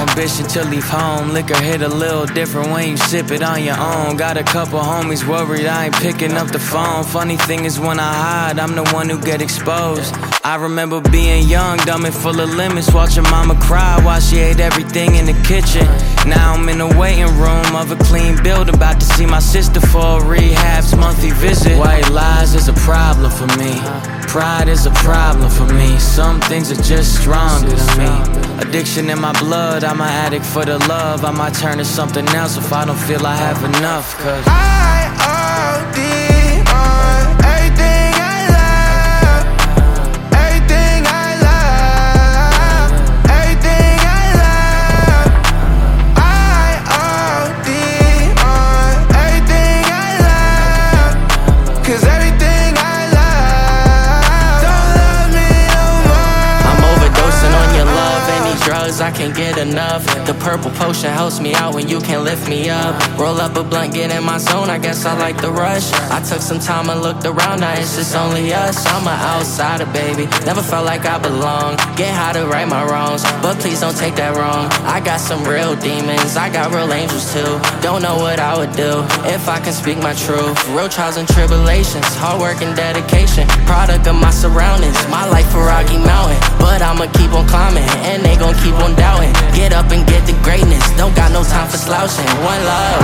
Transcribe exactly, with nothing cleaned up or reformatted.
ambition to leave home. Liquor hit a little different when you sip it on your own. Got a couple homies worried I ain't picking up the phone. Funny thing is when I hide, I'm the one who get exposed. I remember being young, dumb and full of limits, watching mama cry while she ate everything in the kitchen. Now I'm in the waiting room of a clean build, about to see my sister for a rehab's monthly visit. White lies is a problem for me. Pride is a problem for me. Some things are just stronger than me. Addiction in my blood, I'm an addict for the love. I might turn to something else if I don't feel I have enough. Cause I O D on everything I love. Everything I love. Everything I love. I O D on everything I love. Cause everything I love don't love me no more. I'm overdosing on your love and these drugs, I can't get enough. The purple potion helps me out when you can't lift me up. Roll up a blunt, get in my zone, I guess I like the rush. I took some time and looked around, now it's just only us. I'm an outsider, baby, never felt like I belong. Get high to right my wrongs, but please don't take that wrong. I got some real demons, I got real angels too. Don't know what I would do if I can speak my truth. Real trials and tribulations, hard work and dedication. Product of my surroundings, my life a Rocky Mountain. But I'ma keep on climbing, and they gon' keep on doubting. Get up and get the greatness, don't got no time for slouching. One love.